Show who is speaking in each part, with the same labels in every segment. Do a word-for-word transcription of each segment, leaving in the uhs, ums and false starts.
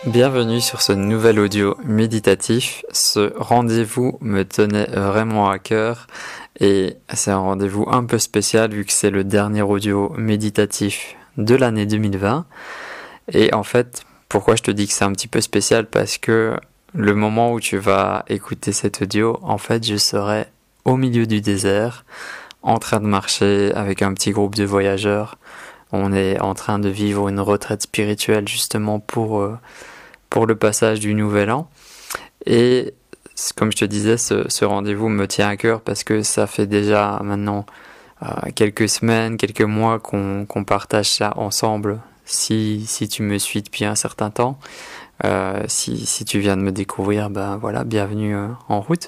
Speaker 1: Bienvenue sur ce nouvel audio méditatif. Ce rendez-vous me tenait vraiment à cœur et c'est un rendez-vous un peu spécial vu que c'est le dernier audio méditatif de l'année deux mille vingt. Et en fait, pourquoi je te dis que c'est un petit peu spécial? Parce que le moment où tu vas écouter cet audio, en fait, je serai au milieu du désert, en train de marcher avec un petit groupe de voyageurs. On est en train de vivre une retraite spirituelle justement pour... Euh, pour le passage du nouvel an. Et comme je te disais, ce, ce rendez-vous me tient à cœur parce que ça fait déjà maintenant euh, quelques semaines, quelques mois qu'on, qu'on partage ça ensemble. Si, si tu me suis depuis un certain temps, euh, si, si tu viens de me découvrir, ben voilà, bienvenue euh, en route.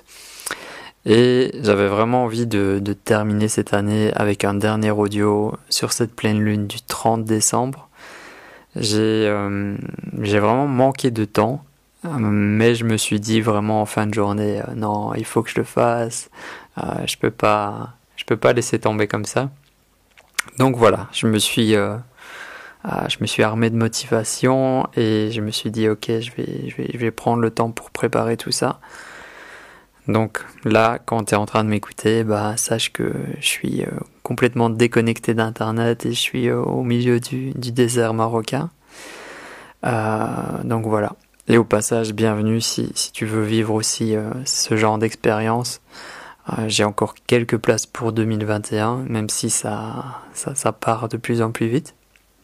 Speaker 1: Et j'avais vraiment envie de, de terminer cette année avec un dernier audio sur cette pleine lune du trente décembre. J'ai, euh, j'ai vraiment manqué de temps, mais je me suis dit vraiment en fin de journée, euh, non, il faut que je le fasse, euh, je peux pas, je peux pas laisser tomber comme ça. Donc voilà, je me suis, euh, euh, je me suis armé de motivation et je me suis dit, ok, je vais, je vais, je vais prendre le temps pour préparer tout ça. Donc là, quand tu es en train de m'écouter, bah, sache que je suis euh, complètement déconnecté d'Internet et je suis euh, au milieu du, du désert marocain. Euh, donc voilà. Et au passage, bienvenue si, si tu veux vivre aussi euh, ce genre d'expérience. Euh, j'ai encore quelques places pour deux mille vingt et un, même si ça, ça, ça part de plus en plus vite.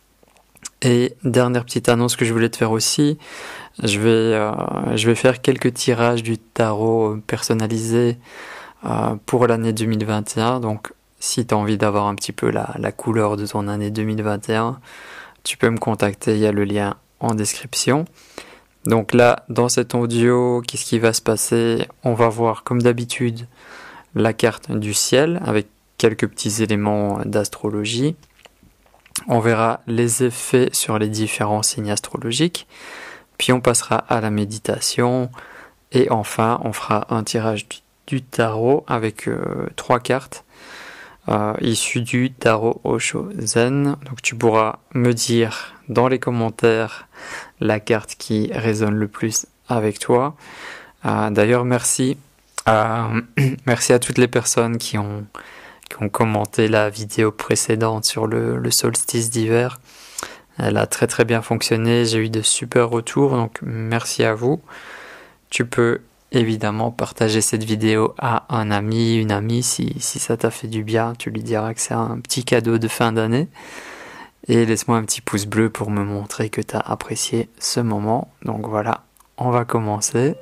Speaker 1: Et dernière petite annonce que je voulais te faire aussi, je vais, euh, je vais faire quelques tirages du tarot personnalisé euh, pour l'année deux mille vingt et un. Donc si tu as envie d'avoir un petit peu la, la couleur de ton année deux mille vingt et un, tu peux me contacter, il y a le lien en description. Donc là, dans cet audio, qu'est-ce qui va se passer? On va voir comme d'habitude la carte du ciel avec quelques petits éléments d'astrologie. On verra les effets sur les différents signes astrologiques, puis on passera à la méditation, et enfin on fera un tirage du, du tarot avec euh, trois cartes euh, issues du tarot Osho Zen. Donc tu pourras me dire dans les commentaires la carte qui résonne le plus avec toi. Euh, d'ailleurs merci, euh, merci à toutes les personnes qui ont qui ont commenté la vidéo précédente sur le, le solstice d'hiver. Elle a très très bien fonctionné, j'ai eu de super retours, donc merci à vous. Tu peux évidemment partager cette vidéo à un ami, une amie, si, si ça t'a fait du bien, tu lui diras que c'est un petit cadeau de fin d'année. Et laisse-moi un petit pouce bleu pour me montrer que tu as apprécié ce moment. Donc voilà, on va commencer.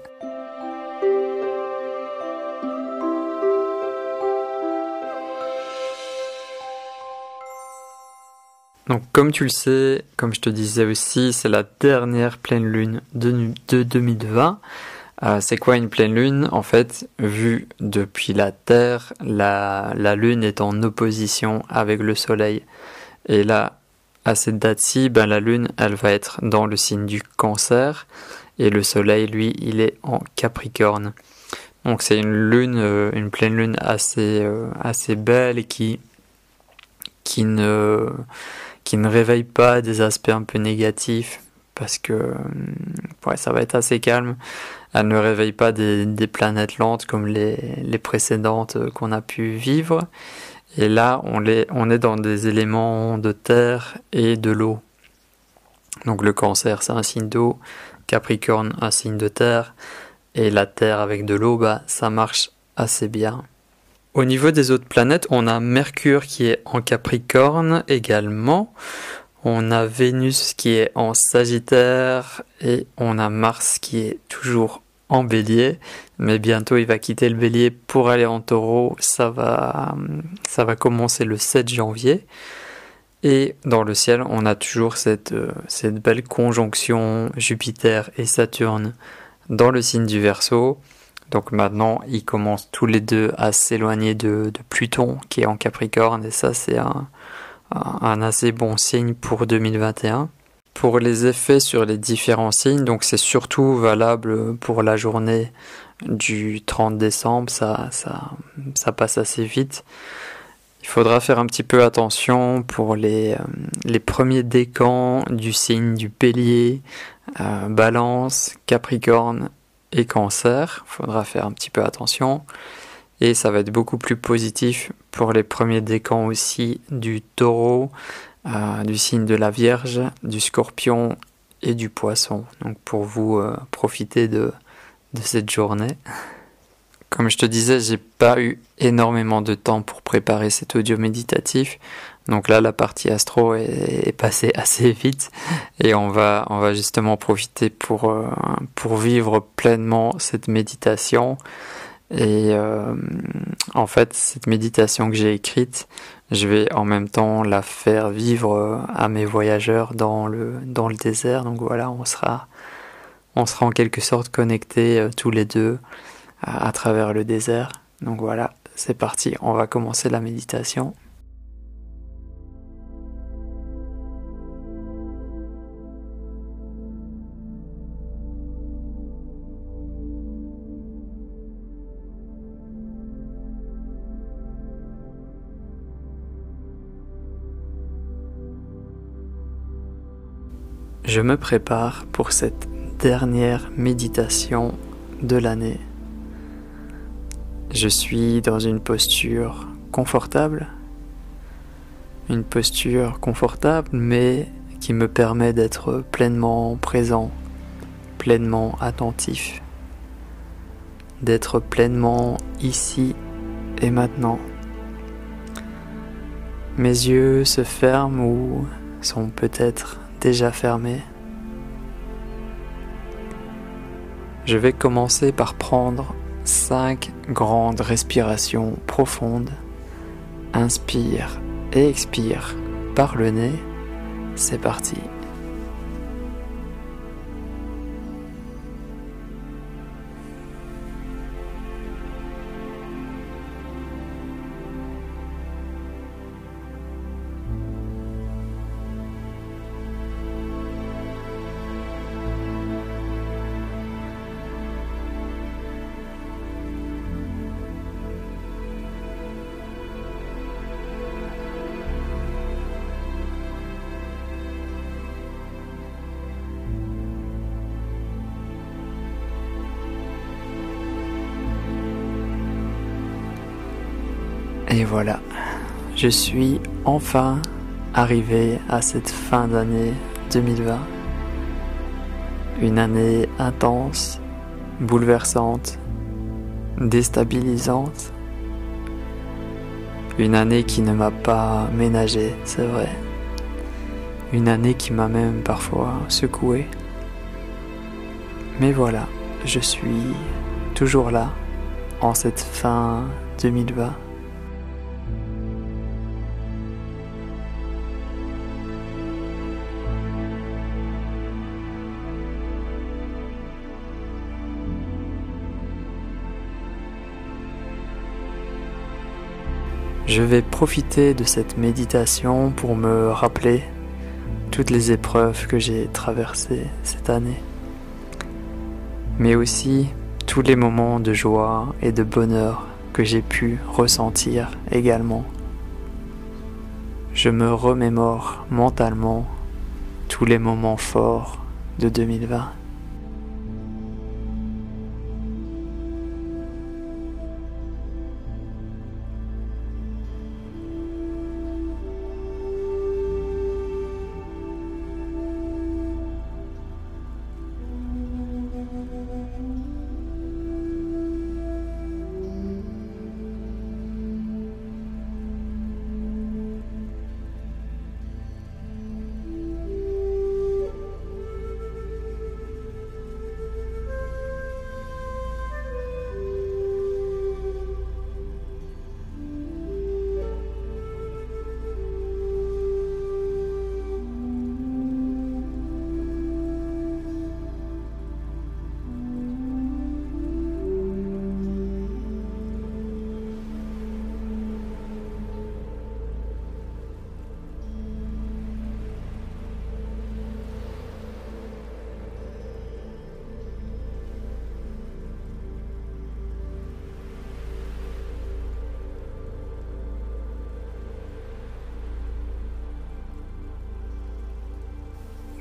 Speaker 1: Donc comme tu le sais, comme je te disais aussi, c'est la dernière pleine lune de, de deux mille vingt. Euh, c'est quoi une pleine lune? En fait, vue depuis la Terre, la, la lune est en opposition avec le soleil. Et là, à cette date-ci, ben, la lune, elle va être dans le signe du Cancer. Et le soleil, lui, il est en Capricorne. Donc c'est une lune, euh, une pleine lune assez, euh, assez belle et qui, qui ne... qui ne réveille pas des aspects un peu négatifs, parce que ouais, ça va être assez calme. Elle ne réveille pas des, des planètes lentes comme les, les précédentes qu'on a pu vivre. Et là, on, les, on est dans des éléments de terre et de l'eau. Donc le Cancer, c'est un signe d'eau, Capricorne, un signe de terre, et la terre avec de l'eau, bah, ça marche assez bien. Au niveau des autres planètes, on a Mercure qui est en Capricorne également. On a Vénus qui est en Sagittaire et on a Mars qui est toujours en Bélier. Mais bientôt il va quitter le Bélier pour aller en Taureau. Ça va, ça va commencer le sept janvier. Et dans le ciel, on a toujours cette, cette belle conjonction Jupiter et Saturne dans le signe du Verseau. Donc maintenant, ils commencent tous les deux à s'éloigner de, de Pluton, qui est en Capricorne, et ça, c'est un, un assez bon signe pour deux mille vingt et un. Pour les effets sur les différents signes, donc c'est surtout valable pour la journée du trente décembre, ça, ça, ça passe assez vite. Il faudra faire un petit peu attention pour les, les premiers décans du signe du Bélier, euh, Balance, Capricorne et Cancer. Il faudra faire un petit peu attention. Et ça va être beaucoup plus positif pour les premiers décans aussi du Taureau, euh, du signe de la Vierge, du Scorpion et du Poisson. Donc pour vous euh, profiter de, de cette journée. Comme je te disais, j'ai pas eu énormément de temps pour préparer cet audio méditatif. Donc là, la partie astro est, est passée assez vite et on va, on va justement profiter pour, euh, pour vivre pleinement cette méditation. Et euh, en fait, cette méditation que j'ai écrite, je vais en même temps la faire vivre à mes voyageurs dans le, dans le désert. Donc voilà, on sera, on sera en quelque sorte connectés euh, tous les deux à, à travers le désert. Donc voilà, c'est parti, on va commencer la méditation. Je me prépare pour cette dernière méditation de l'année. Je suis dans une posture confortable, une posture confortable mais qui me permet d'être pleinement présent, pleinement attentif, d'être pleinement ici et maintenant. Mes yeux se ferment ou sont peut-être déjà fermés. Je vais commencer par prendre cinq grandes respirations profondes. Inspire et expire par le nez. C'est parti. Et voilà, je suis enfin arrivé à cette fin d'année deux mille vingt. Une année intense, bouleversante, déstabilisante. Une année qui ne m'a pas ménagé, c'est vrai. Une année qui m'a même parfois secoué. Mais voilà, je suis toujours là, en cette fin deux mille vingt. Je vais profiter de cette méditation pour me rappeler toutes les épreuves que j'ai traversées cette année, mais aussi tous les moments de joie et de bonheur que j'ai pu ressentir également. Je me remémore mentalement tous les moments forts de deux mille vingt.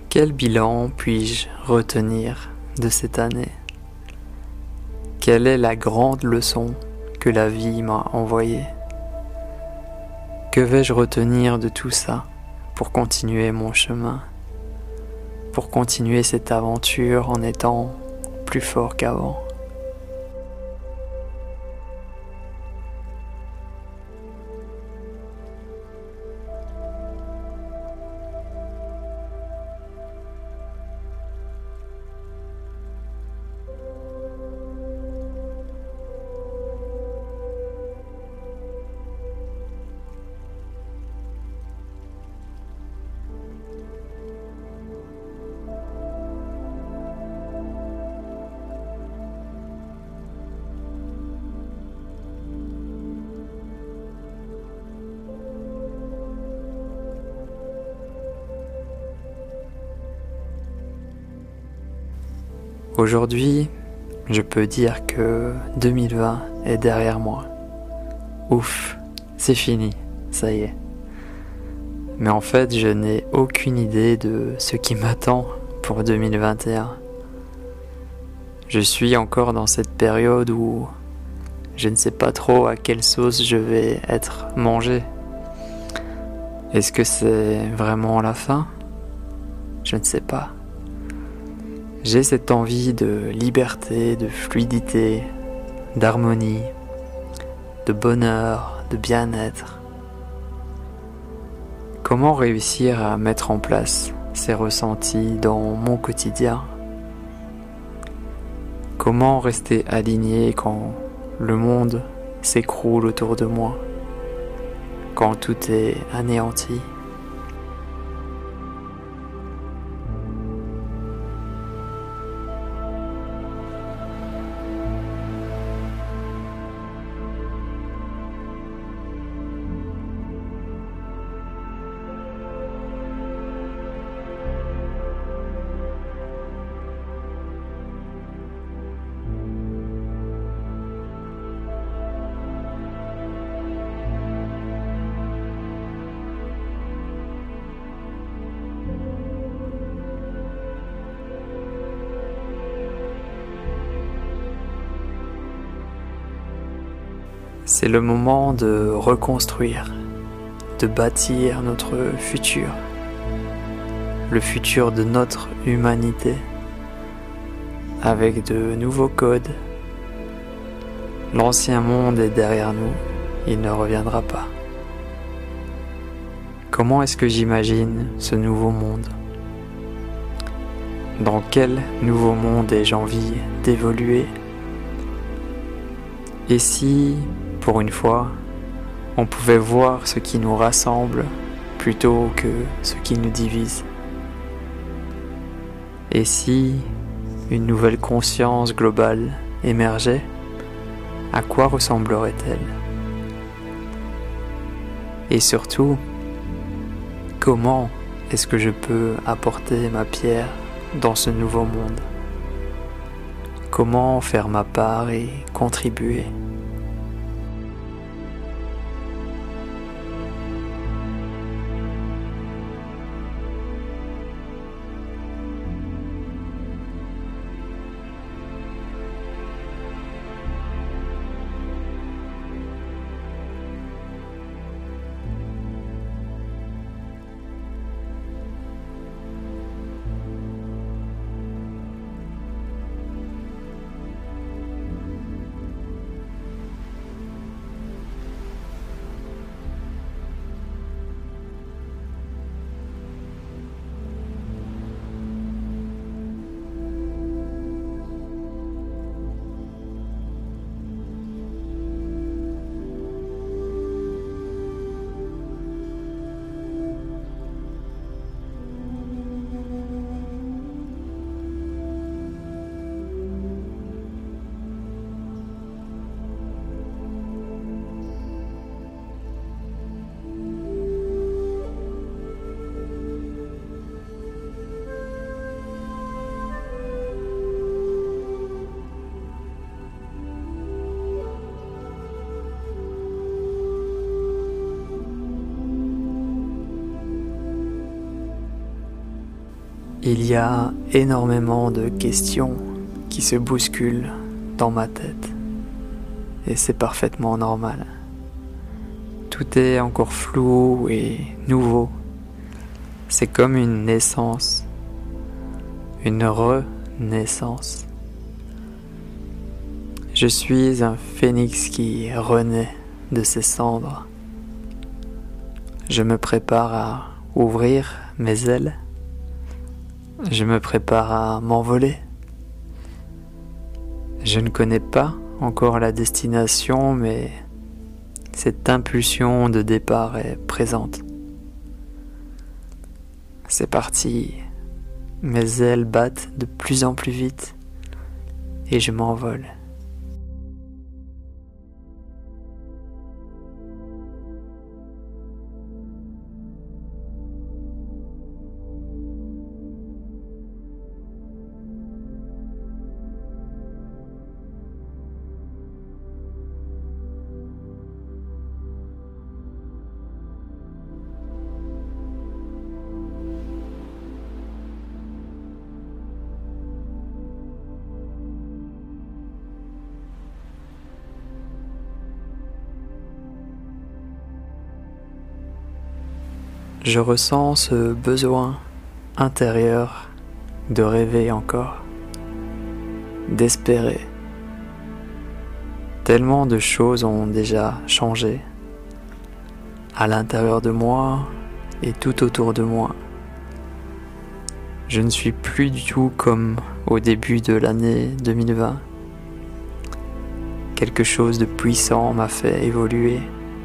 Speaker 1: Quel bilan puis-je retenir de cette année? Quelle est la grande leçon que la vie m'a envoyée? Que vais-je retenir de tout ça pour continuer mon chemin, pour continuer cette aventure en étant plus fort qu'avant? Aujourd'hui, je peux dire que deux mille vingt est derrière moi. Ouf, c'est fini, ça y est. Mais en fait, je n'ai aucune idée de ce qui m'attend pour deux mille vingt et un. Je suis encore dans cette période où je ne sais pas trop à quelle sauce je vais être mangé. Est-ce que c'est vraiment la fin? Je ne sais pas. J'ai cette envie de liberté, de fluidité, d'harmonie, de bonheur, de bien-être. Comment réussir à mettre en place ces ressentis dans mon quotidien? Comment rester aligné quand le monde s'écroule autour de moi, quand tout est anéanti? C'est le moment de reconstruire, de bâtir notre futur, le futur de notre humanité, avec de nouveaux codes. L'ancien monde est derrière nous, il ne reviendra pas. Comment est-ce que j'imagine ce nouveau monde? Dans quel nouveau monde ai-je envie d'évoluer? Et si, pour une fois, on pouvait voir ce qui nous rassemble plutôt que ce qui nous divise? Et si une nouvelle conscience globale émergeait, à quoi ressemblerait-elle? Et surtout, comment est-ce que je peux apporter ma pierre dans ce nouveau monde? Comment faire ma part et contribuer? Il y a énormément de questions qui se bousculent dans ma tête et c'est parfaitement normal. Tout est encore flou et nouveau. C'est comme une naissance, une renaissance. Je suis un phénix qui renaît de ses cendres. Je me prépare à ouvrir mes ailes. Je me prépare à m'envoler. Je ne connais pas encore la destination, mais cette impulsion de départ est présente. C'est parti. Mes ailes battent de plus en plus vite et je m'envole. Je ressens ce besoin intérieur de rêver encore, d'espérer. Tellement de choses ont déjà changé à l'intérieur de moi et tout autour de moi. Je ne suis plus du tout comme au début de l'année deux mille vingt. Quelque chose de puissant m'a fait évoluer.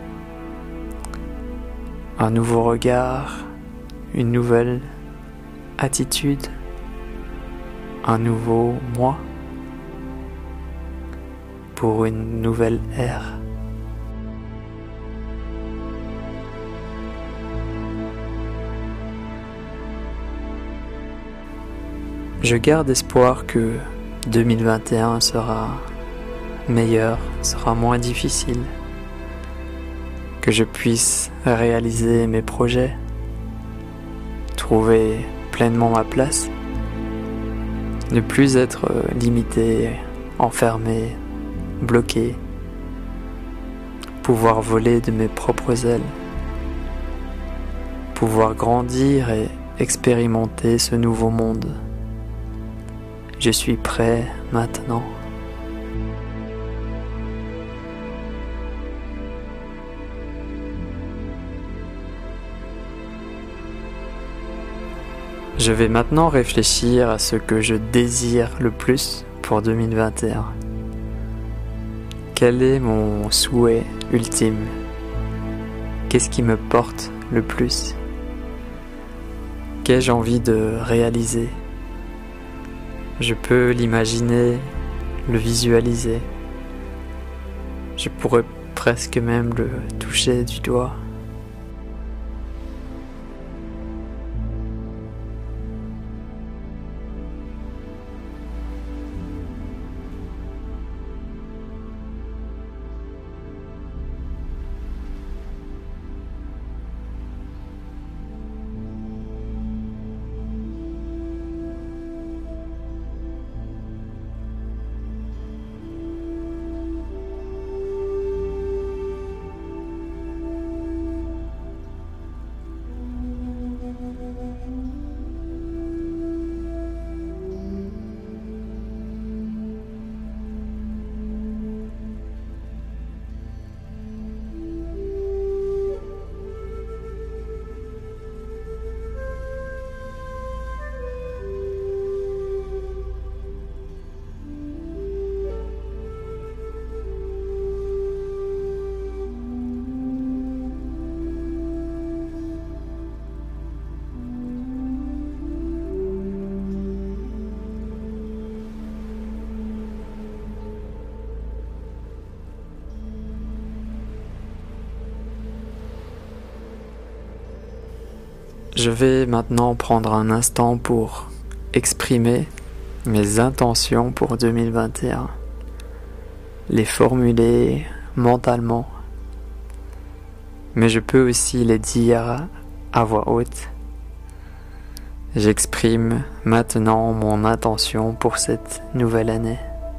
Speaker 1: Un nouveau regard, une nouvelle attitude, un nouveau moi pour une nouvelle ère. Je garde espoir que deux mille vingt et un sera meilleur, sera moins difficile, que je puisse réaliser mes projets, trouver pleinement ma place, ne plus être limité, enfermé, bloqué, pouvoir voler de mes propres ailes, pouvoir grandir et expérimenter ce nouveau monde. Je suis prêt maintenant. Je vais maintenant réfléchir à ce que je désire le plus pour deux mille vingt et un. Quel est mon souhait ultime? Qu'est-ce qui me porte le plus? Qu'ai-je envie de réaliser? Je peux l'imaginer, le visualiser. Je pourrais presque même le toucher du doigt. Je vais maintenant prendre un instant pour exprimer mes intentions pour deux mille vingt et un, les formuler mentalement, mais je peux aussi les dire à voix haute j'exprime maintenant mon intention pour cette nouvelle année.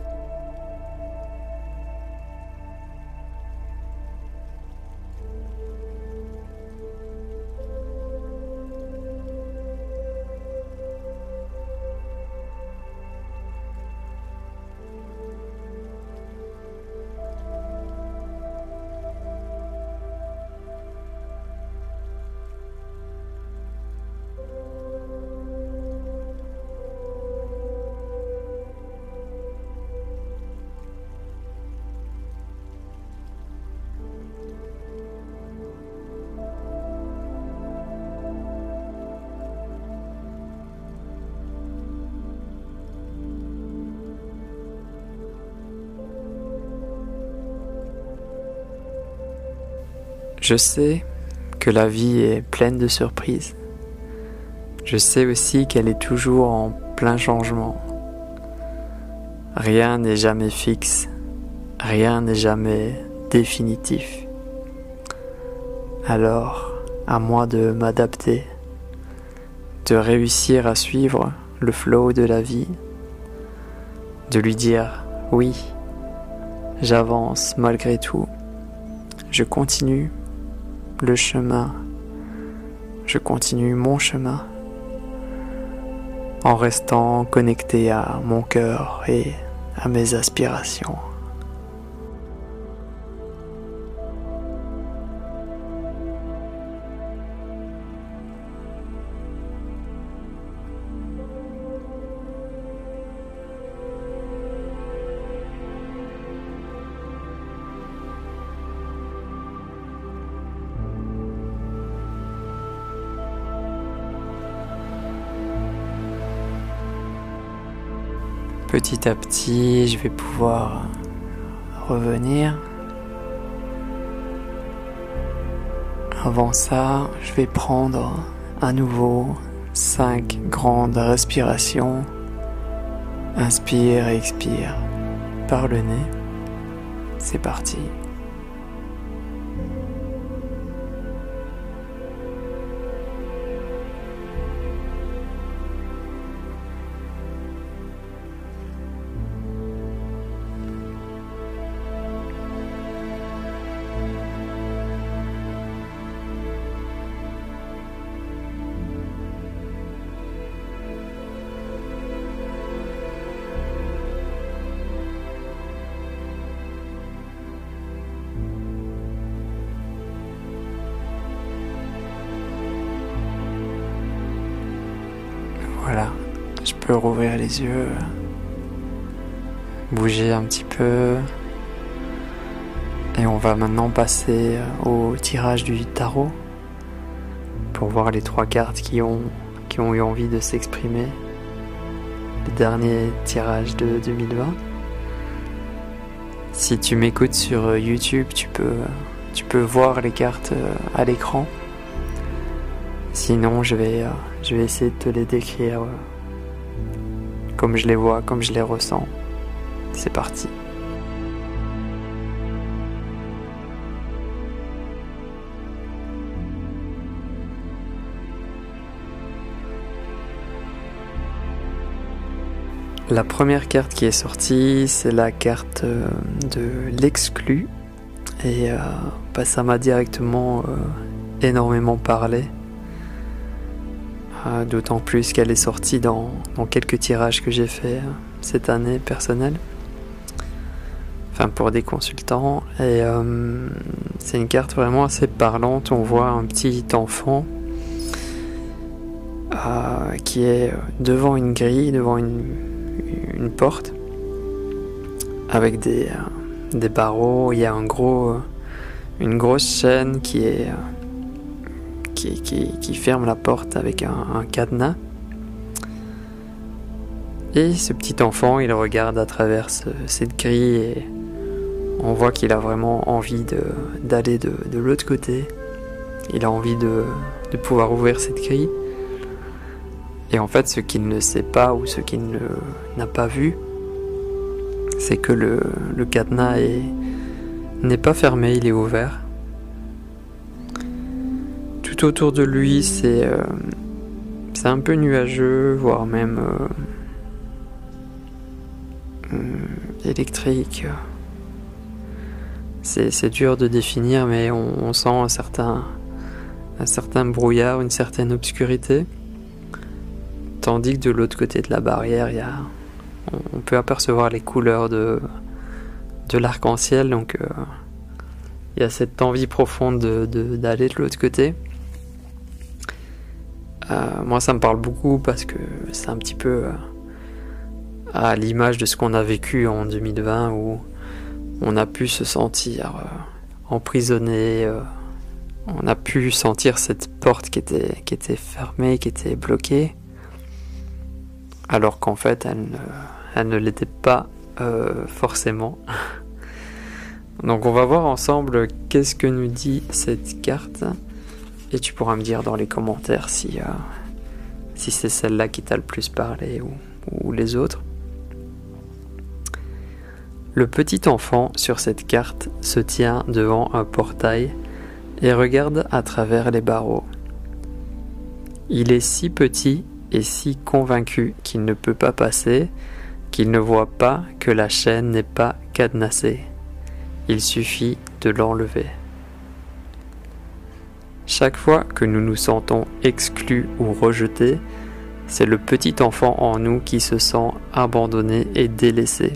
Speaker 1: Je sais que la vie est pleine de surprises. Je sais aussi qu'elle est toujours en plein changement. Rien n'est jamais fixe, rien n'est jamais définitif. Alors, à moi de m'adapter, de réussir à suivre le flow de la vie, de lui dire oui, j'avance malgré tout, je continue le chemin, je continue mon chemin en restant connecté à mon cœur et à mes aspirations. Petit à petit, je vais pouvoir revenir. Avant ça, je vais prendre à nouveau cinq grandes respirations. Inspire et expire par le nez. C'est parti. Voilà, je peux rouvrir les yeux, bouger un petit peu, et on va maintenant passer au tirage du tarot pour voir les trois cartes qui ont, qui ont eu envie de s'exprimer. Le dernier tirage de deux mille vingt. Si tu m'écoutes sur YouTube, tu peux, tu peux voir les cartes à l'écran. Sinon, je vais, je vais essayer de te les décrire comme je les vois, comme je les ressens. C'est parti. La première carte qui est sortie, c'est la carte de l'exclu. Et euh, bah, ça m'a directement euh, énormément parlé. Euh, d'autant plus qu'elle est sortie dans, dans quelques tirages que j'ai fait euh, cette année personnelle. Enfin pour des consultants. Et euh, c'est une carte vraiment assez parlante. On voit un petit enfant euh, qui est devant une grille, devant une, une porte, avec des, euh, des barreaux. Il y a un gros, euh, une grosse chaîne qui est... Euh, Qui, qui, qui ferme la porte avec un, un cadenas. Et ce petit enfant, il regarde à travers ce, cette grille et on voit qu'il a vraiment envie de, d'aller de, de l'autre côté. Il a envie de, de pouvoir ouvrir cette grille. Et en fait, ce qu'il ne sait pas ou ce qu'il ne, n'a pas vu, c'est que le, le cadenas est, n'est pas fermé, il est ouvert. Tout autour de lui, c'est, euh, c'est un peu nuageux, voire même euh, électrique. C'est, c'est dur de définir, mais on, on sent un certain, un certain brouillard, une certaine obscurité. Tandis que de l'autre côté de la barrière, il y a, on, on peut apercevoir les couleurs de, de l'arc-en-ciel. Donc euh, il y a cette envie profonde de, de, d'aller de l'autre côté. Euh, moi, ça me parle beaucoup parce que c'est un petit peu euh, à l'image de ce qu'on a vécu en deux mille vingt où on a pu se sentir euh, emprisonné, euh, on a pu sentir cette porte qui était, qui était fermée, qui était bloquée, alors qu'en fait elle ne, elle ne l'était pas euh, forcément. Donc on va voir ensemble qu'est-ce que nous dit cette carte, et tu pourras me dire dans les commentaires si, euh, si c'est celle-là qui t'a le plus parlé ou, ou les autres. Le petit enfant sur cette carte se tient devant un portail et regarde à travers les barreaux. Il est si petit et si convaincu qu'il ne peut pas passer, qu'il ne voit pas que la chaîne n'est pas cadenassée. Il suffit de l'enlever. Chaque fois que nous nous sentons exclus ou rejetés, c'est le petit enfant en nous qui se sent abandonné et délaissé.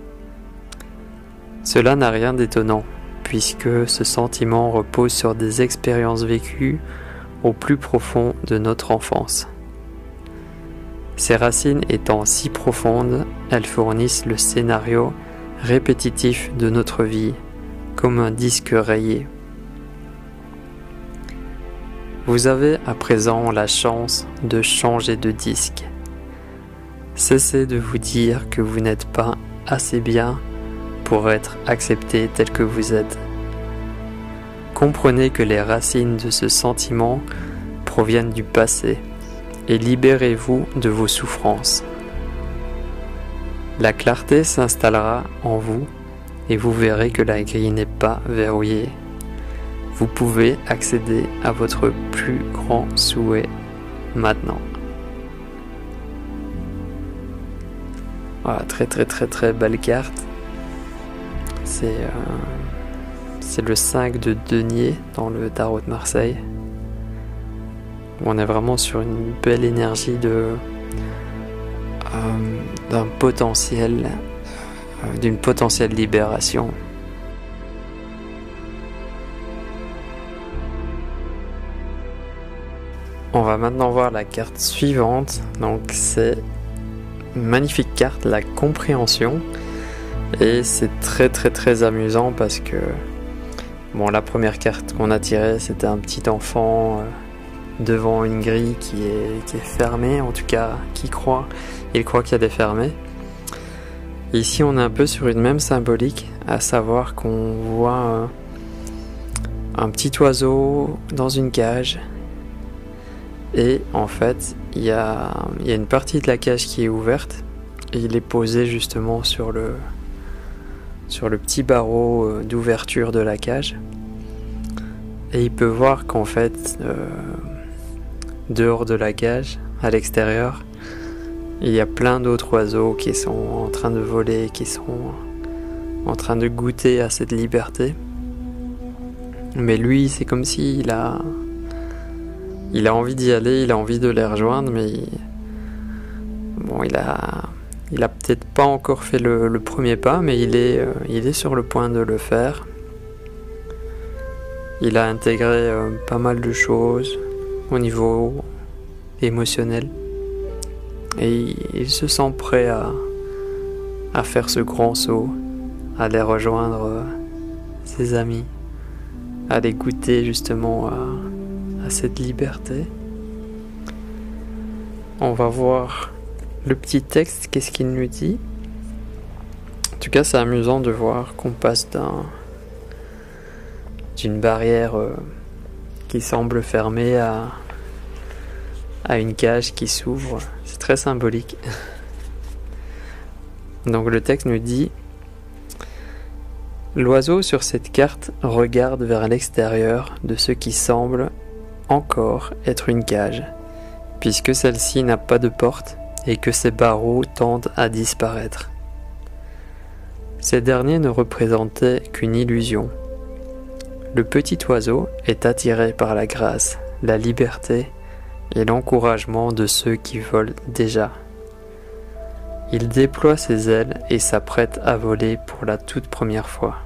Speaker 1: Cela n'a rien d'étonnant, puisque ce sentiment repose sur des expériences vécues au plus profond de notre enfance. Ces racines étant si profondes, elles fournissent le scénario répétitif de notre vie, comme un disque rayé. Vous avez à présent la chance de changer de disque. Cessez de vous dire que vous n'êtes pas assez bien pour être accepté tel que vous êtes. Comprenez que les racines de ce sentiment proviennent du passé et libérez-vous de vos souffrances. La clarté s'installera en vous et vous verrez que la grille n'est pas verrouillée. Vous pouvez accéder à votre plus grand souhait maintenant. Voilà, très très très très belle carte. C'est, euh, c'est le cinq de denier dans le tarot de Marseille. On est vraiment sur une belle énergie de, euh, d'un potentiel, euh, d'une potentielle libération. On va maintenant voir la carte suivante. Donc c'est une magnifique carte, la compréhension. Et c'est très très très amusant parce que bon, la première carte qu'on a tirée, c'était un petit enfant euh, devant une grille qui est, qui est fermée, en tout cas qui croit, il croit qu'elle est fermée. Ici on est un peu sur une même symbolique, à savoir qu'on voit euh, un petit oiseau dans une cage et en fait il y a, il y a une partie de la cage qui est ouverte et il est posé justement sur le sur le petit barreau d'ouverture de la cage et il peut voir qu'en fait euh, dehors de la cage, à l'extérieur, il y a plein d'autres oiseaux qui sont en train de voler, qui sont en train de goûter à cette liberté, mais lui c'est comme s'il a il a envie d'y aller, il a envie de les rejoindre, mais il... bon il a Il a peut-être pas encore fait le, le premier pas, mais il est, euh, il est sur le point de le faire. Il a intégré euh, pas mal de choses au niveau émotionnel. Et il, il se sent prêt à, à faire ce grand saut, à aller rejoindre euh, ses amis, à aller goûter justement à, à cette liberté. On va voir le petit texte, qu'est-ce qu'il nous dit. En tout cas, c'est amusant de voir qu'on passe d'un d'une barrière euh, qui semble fermée à, à une cage qui s'ouvre. C'est très symbolique. Donc le texte nous dit: l'oiseau sur cette carte regarde vers l'extérieur de ce qui semble encore être une cage. puisque celle-ci n'a pas de porte et que ses barreaux tendent à disparaître. Ces derniers ne représentaient qu'une illusion. Le petit oiseau est attiré par la grâce, la liberté et l'encouragement de ceux qui volent déjà. Il déploie ses ailes et s'apprête à voler pour la toute première fois.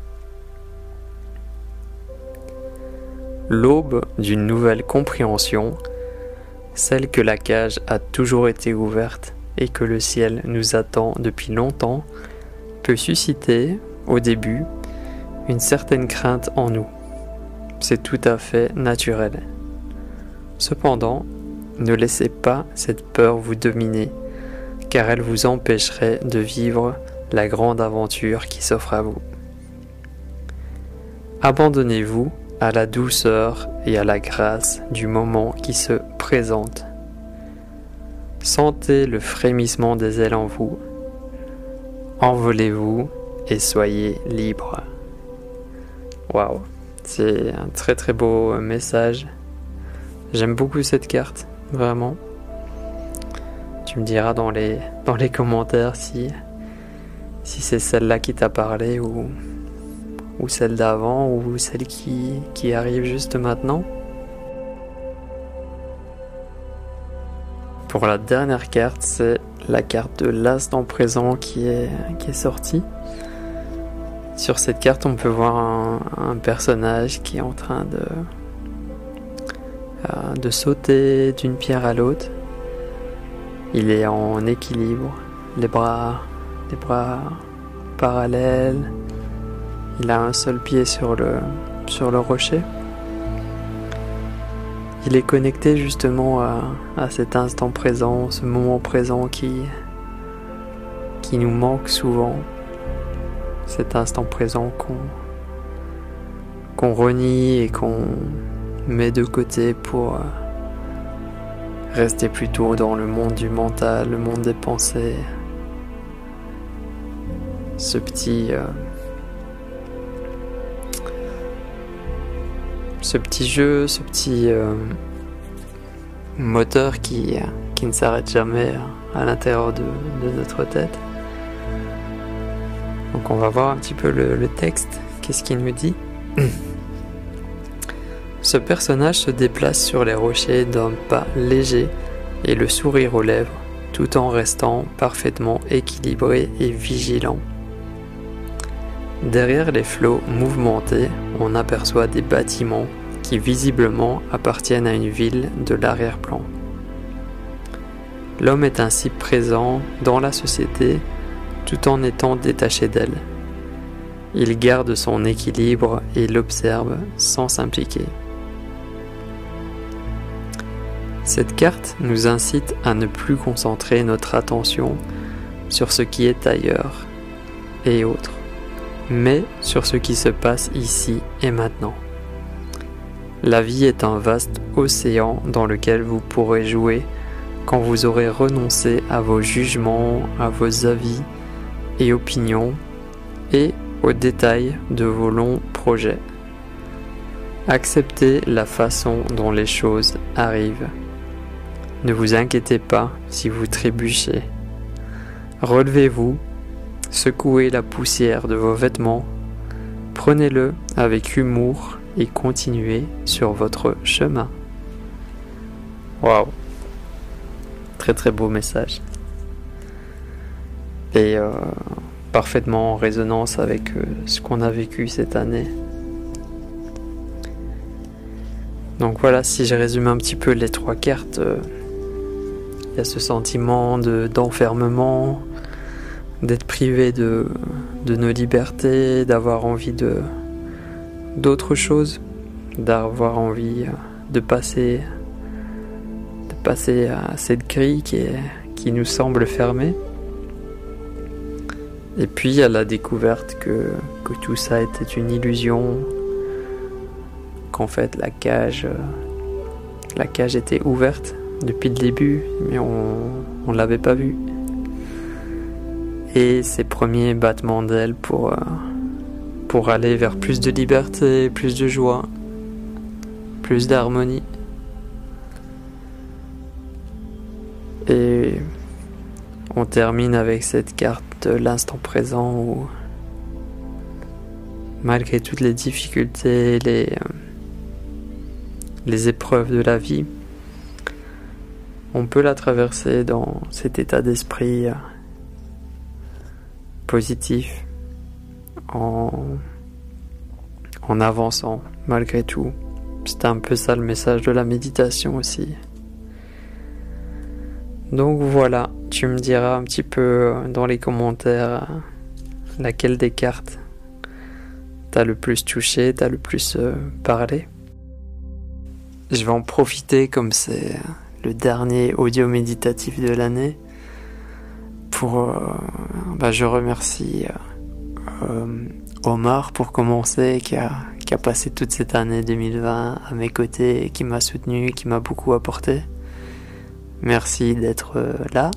Speaker 1: L'aube d'une nouvelle compréhension, celle que la cage a toujours été ouverte et que le ciel nous attend depuis longtemps, peut susciter, au début, une certaine crainte en nous. C'est tout à fait naturel. Cependant, ne laissez pas cette peur vous dominer, car elle vous empêcherait de vivre la grande aventure qui s'offre à vous. Abandonnez-vous à la douceur et à la grâce du moment qui se présente. Sentez le frémissement des ailes en vous. Envolez-vous et soyez libre. Waouh, c'est un très très beau message. J'aime beaucoup cette carte, vraiment. Tu me diras dans les, dans les commentaires si, si c'est celle-là qui t'a parlé ou, ou celle d'avant ou celle qui, qui arrive juste maintenant. Pour la dernière carte, c'est la carte de l'instant présent qui est, qui est sortie. Sur cette carte, on peut voir un, un personnage qui est en train de, euh, de sauter d'une pierre à l'autre. Il est en équilibre, les bras, les bras parallèles. Il a un seul pied sur le, sur le rocher. Il est connecté justement à, à cet instant présent, ce moment présent qui, qui nous manque souvent. Cet instant présent qu'on, qu'on renie et qu'on met de côté pour rester plutôt dans le monde du mental, le monde des pensées. Ce petit... Euh, ce petit jeu, ce petit euh, moteur qui, qui ne s'arrête jamais à l'intérieur de, de notre tête. Donc on va voir un petit peu le, le texte, qu'est-ce qu'il nous dit. Ce personnage se déplace sur les rochers d'un pas léger et le sourire aux lèvres, tout en restant parfaitement équilibré et vigilant. Derrière les flots mouvementés, on aperçoit des bâtiments qui visiblement appartiennent à une ville de l'arrière-plan. L'homme est ainsi présent dans la société tout en étant détaché d'elle. Il garde son équilibre et l'observe sans s'impliquer. Cette carte nous incite à ne plus concentrer notre attention sur ce qui est ailleurs et autres, mais sur ce qui se passe ici et maintenant. La vie est un vaste océan dans lequel vous pourrez jouer quand vous aurez renoncé à vos jugements, à vos avis et opinions et aux détails de vos longs projets. Acceptez la façon dont les choses arrivent. Ne vous inquiétez pas si vous trébuchez. Relevez-vous, secouez la poussière de vos vêtements, prenez-le avec humour et continuez sur votre chemin. Waouh! Très très beau message. Et euh, parfaitement en résonance avec euh, ce qu'on a vécu cette année. Donc voilà, si je résume un petit peu les trois cartes, euh, il y a ce sentiment de, d'enfermement, d'être privé de, de nos libertés, d'avoir envie de, d'autre chose, d'avoir envie de passer, de passer à cette grille qui, est, qui nous semble fermée. Et puis il y a la découverte que, que tout ça était une illusion, qu'en fait la cage, la cage était ouverte depuis le début, mais on ne l'avait pas vue. Et ces premiers battements d'ailes pour, pour aller vers plus de liberté, plus de joie, plus d'harmonie. Et on termine avec cette carte de l'instant présent où, malgré toutes les difficultés, les, les épreuves de la vie, on peut la traverser dans cet état d'esprit positif, en, en avançant malgré tout. C'est un peu ça le message de la méditation aussi. Donc voilà, tu me diras un petit peu dans les commentaires laquelle des cartes t'as le plus touché, t'as le plus euh, parlé. Je vais en profiter comme c'est le dernier audio méditatif de l'année pour... Euh, bah je remercie euh, Omar pour commencer, qui a, qui a passé toute cette année deux mille vingt à mes côtés et qui m'a soutenu, qui m'a beaucoup apporté. Merci d'être euh, là.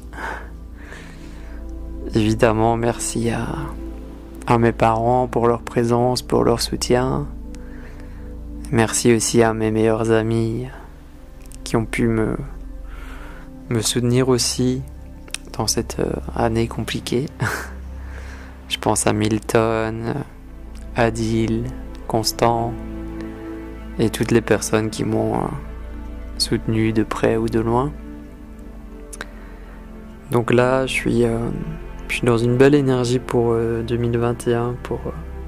Speaker 1: Évidemment, merci à, à mes parents pour leur présence, pour leur soutien. Merci aussi à mes meilleurs amis qui ont pu me, me soutenir aussi dans cette euh, année compliquée. Je pense à Milton, Adil, Constant et toutes les personnes qui m'ont euh, soutenu de près ou de loin. Donc là, je suis, euh, je suis dans une belle énergie pour euh, deux mille vingt et un, pour, euh,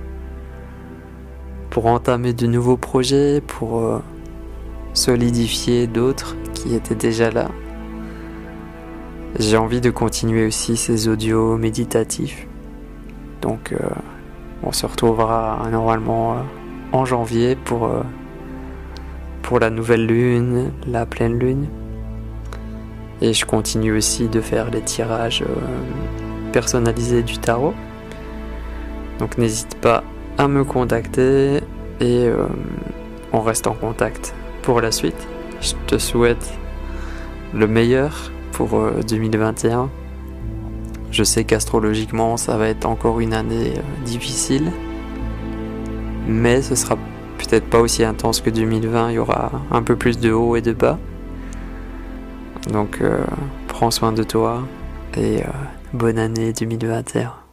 Speaker 1: pour entamer de nouveaux projets, pour euh, solidifier d'autres qui étaient déjà là. J'ai envie de continuer aussi ces audios méditatifs. Donc euh, on se retrouvera normalement euh, en janvier pour, euh, pour la nouvelle lune, la pleine lune. Et je continue aussi de faire les tirages euh, personnalisés du tarot. Donc n'hésite pas à me contacter et euh, on reste en contact pour la suite. Je te souhaite le meilleur pour euh, deux mille vingt et un. Je sais qu'astrologiquement ça va être encore une année euh, difficile, mais ce sera peut-être pas aussi intense que deux mille vingt. Il y aura un peu plus de hauts et de bas. Donc euh, prends soin de toi et euh, bonne année deux mille vingt et un.